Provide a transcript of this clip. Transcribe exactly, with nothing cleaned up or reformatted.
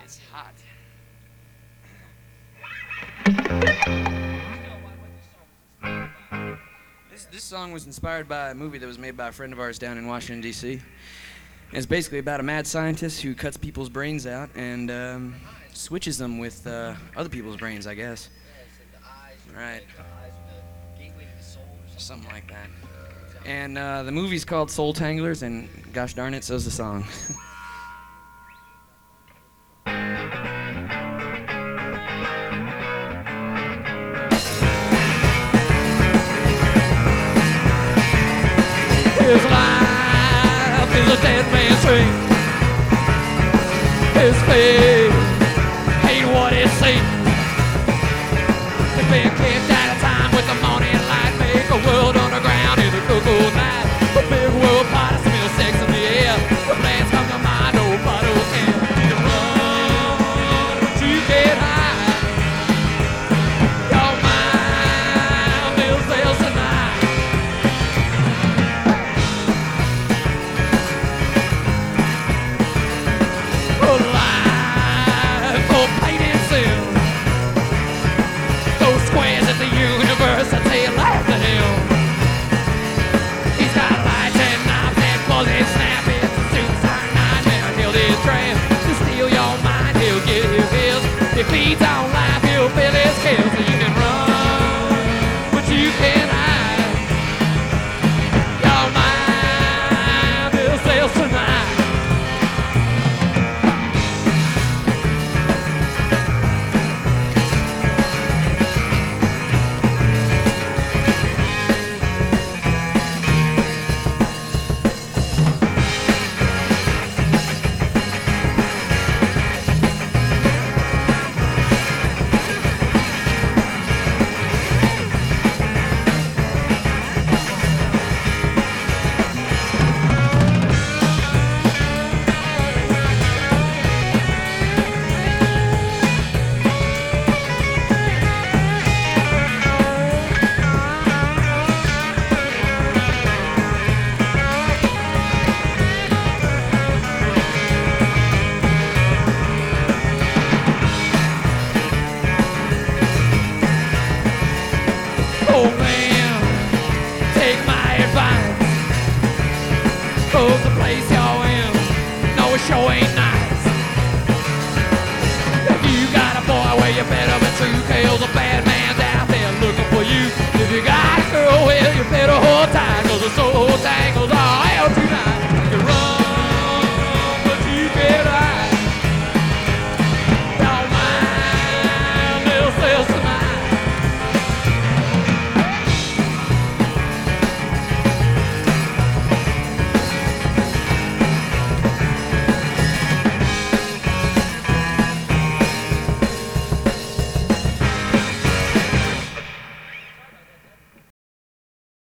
It's hot. This, this song was inspired by a movie that was made by a friend of ours down in Washington, D C It's basically about a mad scientist who cuts people's brains out and um, switches them with uh, other people's brains, I guess. Right. Something like that. And uh, the movie's called Soul Tanglers, and gosh darn it, so's the song. His life is a dead man's dream. His fate ain't what it seems. He's been kicked out of time with the morning light. Make a world underground in the cuckoo night. A big world party, smell sex in the air. The plans come to mind, nobody can. You can run, but you can't hide. Your mind is there tonight. University laughed at him. He's got lights and knives and claws and snap. It's a suicide nightmare. He'll his tramp to steal your mind. He'll get his pills. If he's on life, he'll fill his kills. So you can run, but you can't hide. Your mind is theirs tonight. Oh man, take my advice. Cause the place you're in, no, it sure ain't nice. If you got a boy, well, you better be true. Cause a bad man's out there looking for you. If you got a girl, well, you better hold tight. Cause the soul tangles are out tonight.